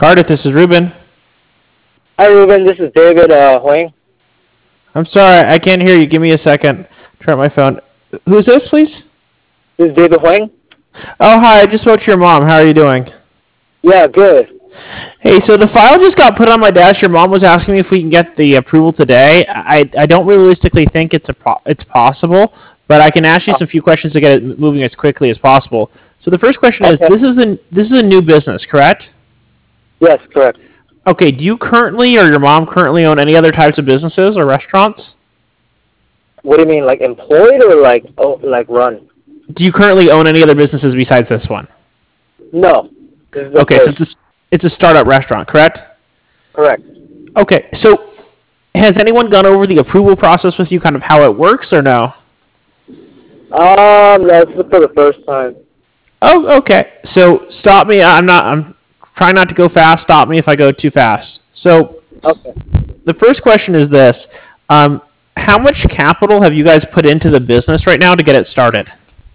Cardiff, this is Ruben. Hi, Ruben. This is David Huang. I'm sorry, I can't hear you. Give me a second. Try out my phone. Who's this, please? This is David Huang. Oh, hi. I just spoke to your mom. How are you doing? Yeah, good. Hey, so the file just got put on my desk. Your mom was asking me if we can get the approval today. I don't realistically think it's possible, but I can ask you some few questions to get it moving as quickly as possible. So the first question is: Okay. this is a new business, correct? Yes, correct. Okay. Do you currently or your mom currently own any other types of businesses or restaurants? What do you mean, like employed or like run? Do you currently own any other businesses besides this one? No. This is the Okay, so first. it's a startup restaurant, correct? Correct. Okay, so has anyone gone over the approval process with you, kind of how it works, or no? That's for the first time. Oh, okay. So stop me. I'm trying not to go fast. Stop me if I go too fast. So Okay. the first question is this: how much capital have you guys put into the business right now to get it started?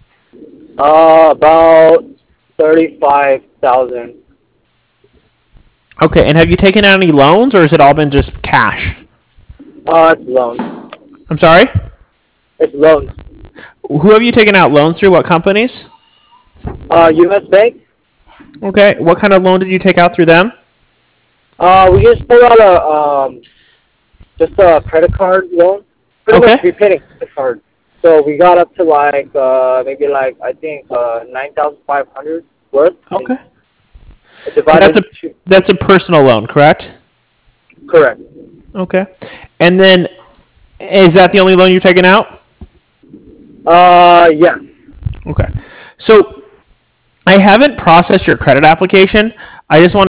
About 35,000. Okay, and have you taken out any loans, or has it all been just cash? It's loans. I'm sorry. It's loans. Who have you taken out loans through? What companies? U.S. Bank. Okay, what kind of loan did you take out through them? We just pulled out just a credit card loan. Pretty much Okay. we paid a credit card. So we got up to maybe I think 9,500 worth. Okay. And And divided into that's a personal loan, correct? correct. Okay. And then is that the only loan you've taken out? Yeah. Okay. So I haven't processed your credit application. I just want